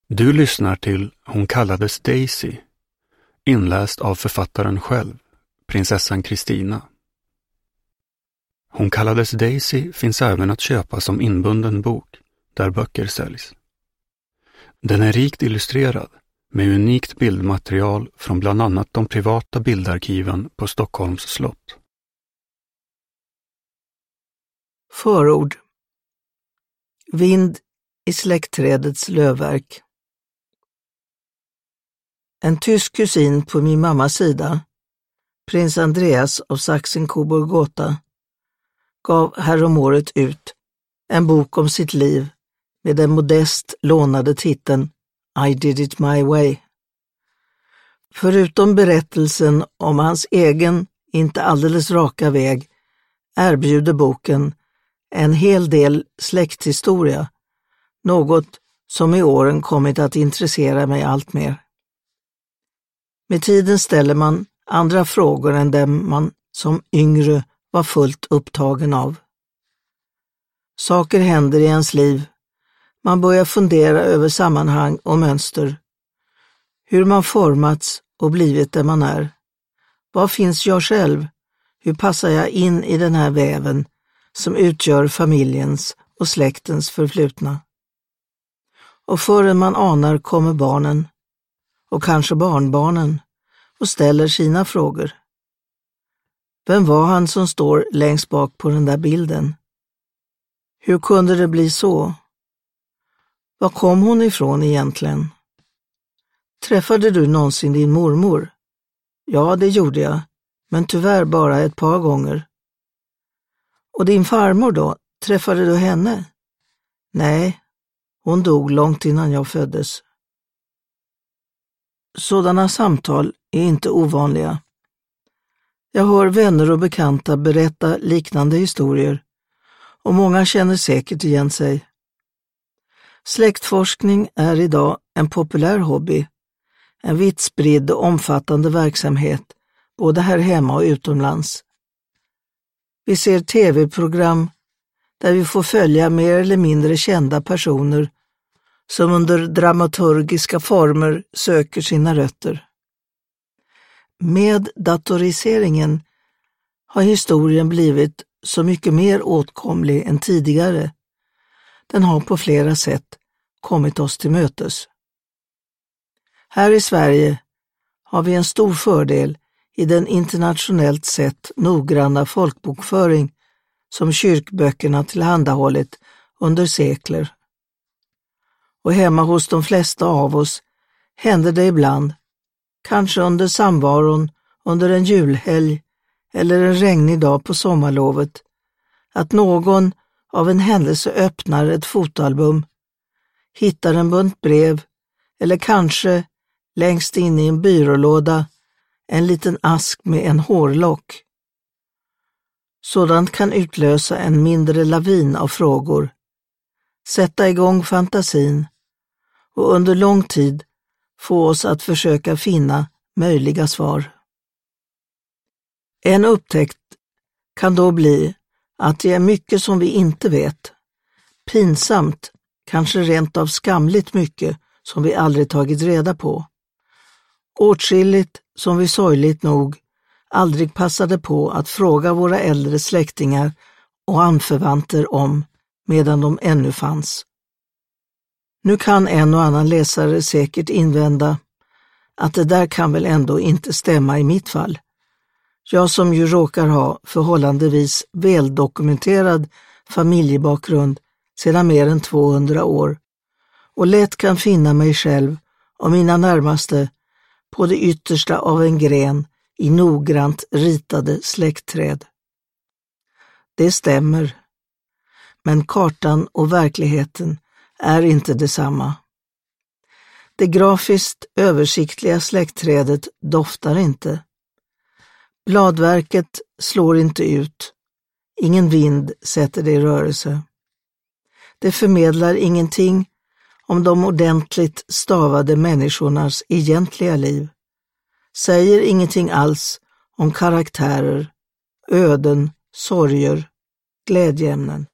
Du lyssnar till Hon kallades Daisy, inläst av författaren själv, prinsessan Kristina. Hon kallades Daisy finns även att köpa som inbunden bok, där böcker säljs. Den är rikt illustrerad med unikt bildmaterial från bland annat de privata bildarkiven på Stockholms slott. Förord. Vind i släktträdets lövverk. En tysk kusin på min mammas sida, prins Andreas av Sachsen-Coburg-Gotha, gav häromåret ut en bok om sitt liv med den modest lånade titeln I did it my way. Förutom berättelsen om hans egen, inte alldeles raka väg, erbjuder boken en hel del släkthistoria, något som i åren kommit att intressera mig allt mer. Med tiden ställer man andra frågor än dem man som yngre var fullt upptagen av. Saker händer i ens liv. Man börjar fundera över sammanhang och mönster. Hur man formats och blivit där man är. Var finns jag själv? Hur passar jag in i den här väven som utgör familjens och släktens förflutna? Och förrän man anar kommer barnen, och kanske barnbarnen, och ställer sina frågor. Vem var han som står längst bak på den där bilden? Hur kunde det bli så? Var kom hon ifrån egentligen? Träffade du någonsin din mormor? Ja, det gjorde jag, men tyvärr bara ett par gånger. Och din farmor då? Träffade du henne? Nej, hon dog långt innan jag föddes. Sådana samtal är inte ovanliga. Jag hör vänner och bekanta berätta liknande historier och många känner säkert igen sig. Släktforskning är idag en populär hobby, en vitt spridd och omfattande verksamhet både här hemma och utomlands. Vi ser tv-program där vi får följa mer eller mindre kända personer som under dramaturgiska former söker sina rötter. Med datoriseringen har historien blivit så mycket mer åtkomlig än tidigare. Den har på flera sätt kommit oss till mötes. Här i Sverige har vi en stor fördel i den internationellt sett noggranna folkbokföring som kyrkböckerna tillhandahållit under sekler. Och hemma hos de flesta av oss händer det ibland, kanske under samvaron under en julhelg eller en regnig dag på sommarlovet, att någon av en händelse öppnar ett fotoalbum, hittar en bunt brev eller kanske längst in i en byrålåda en liten ask med en hårlock. Sådant kan utlösa en mindre lavin av frågor, sätta igång fantasin och under lång tid få oss att försöka finna möjliga svar. En upptäckt kan då bli att det är mycket som vi inte vet. Pinsamt, kanske rent av skamligt mycket som vi aldrig tagit reda på. Åtskilligt som vi sorgligt nog aldrig passade på att fråga våra äldre släktingar och anförvanter om medan de ännu fanns. Nu kan en och annan läsare säkert invända att det där kan väl ändå inte stämma i mitt fall. Jag som ju råkar ha förhållandevis väldokumenterad familjebakgrund sedan mer än 200 år och lätt kan finna mig själv och mina närmaste på det yttersta av en gren i noggrant ritade släktträd. Det stämmer, men kartan och verkligheten är inte detsamma. Det grafiskt översiktliga släktträdet doftar inte. Bladverket slår inte ut. Ingen vind sätter det i rörelse. Det förmedlar ingenting om de ordentligt stavade människornas egentliga liv. Säger ingenting alls om karaktärer, öden, sorger, glädjeämnen.